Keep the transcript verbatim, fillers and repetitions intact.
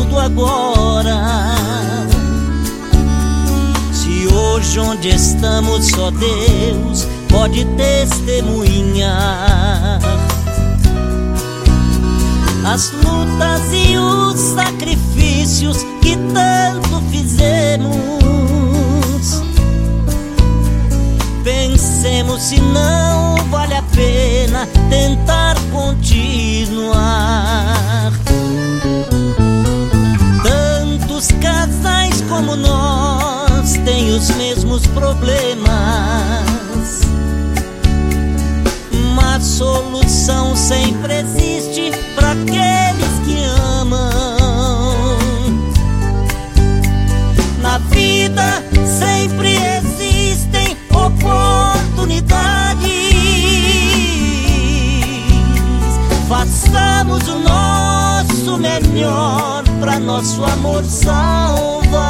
tudo agora. Se hoje onde estamos só Deus pode testemunhar as lutas e os sacrifícios que tanto fizemos. Pensemos se não vale a pena tentar continuar. Tantos casais como nós têm os mesmos problemas, mas solução sempre existe para aqueles que amam. Na vida sempre existem oportunidades. Façamos o nosso melhor para nosso amor salvar.